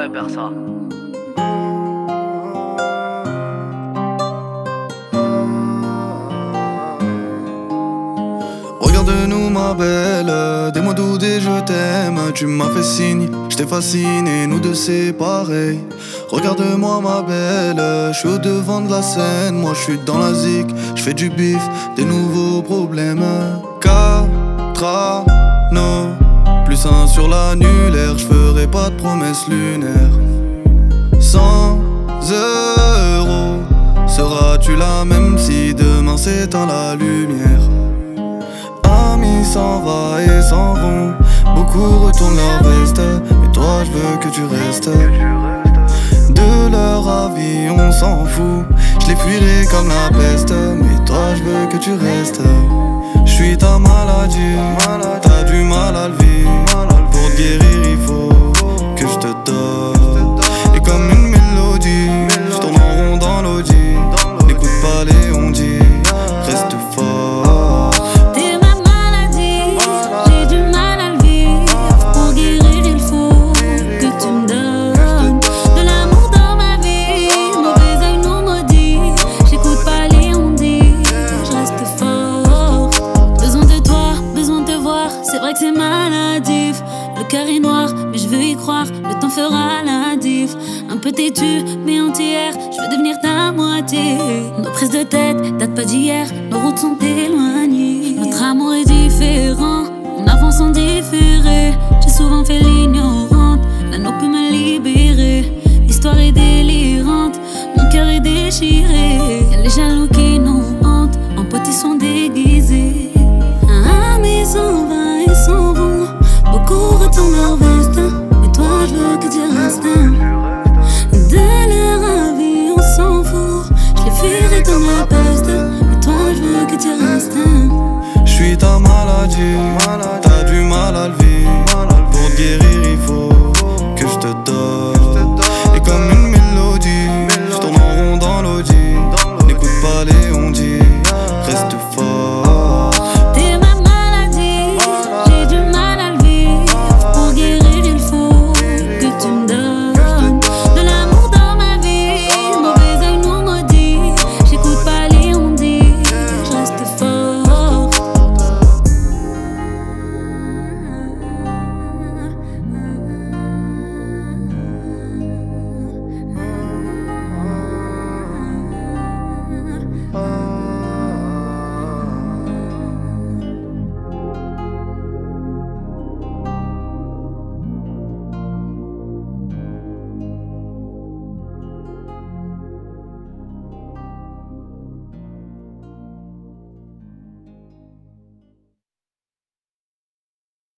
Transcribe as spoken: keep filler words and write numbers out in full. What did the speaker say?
répère ça. Regarde-nous ma belle, des mots doux, des je t'aime. Tu m'as fait signe, je t'ai fasciné, nous deux c'est pareil. Regarde-moi ma belle, je suis au devant de la scène. Moi je suis dans la zik, je fais du bif, des nouveaux problèmes. Catrano, plus un sur l'annulaire, je ferai pas de promesses lunaires. Sans euros, seras-tu là même si demain s'éteint la lumière? Amis s'en va et s'en vont, beaucoup retournent leur veste, mais toi je veux que tu restes. De leur avis on s'en fout, je les fuirai comme la peste, mais toi je veux que tu restes. Je suis ta maladie, t'as du mal à le vivre, pour te guérir il faut que je te donne. Et comme une mélodie, je tourne en rond dans l'audi, n'écoute pas les on-dit, reste fort. T'es ma maladie, j'ai du mal à le vivre, pour guérir il faut que tu me donnes de l'amour dans ma vie, mauvais œil nous maudit, j'écoute pas les on-dit, je reste fort. Besoin de toi, besoin de te voir, c'est vrai que c'est maladif. Le cœur est noir, mais je veux y croire, le temps fera la diff. Un peu têtu, mais entière, je veux devenir ta moitié. Nos prises de tête datent pas d'hier, nos routes sont éloignées. Notre amour est différent, on avance en différé. J'ai souvent fait l'ignorante, l'anneau peut me libérer. L'histoire est délirante, mon cœur est déchiré. Y'a les jaloux qui nous hantent, en potes ils sont déguisés.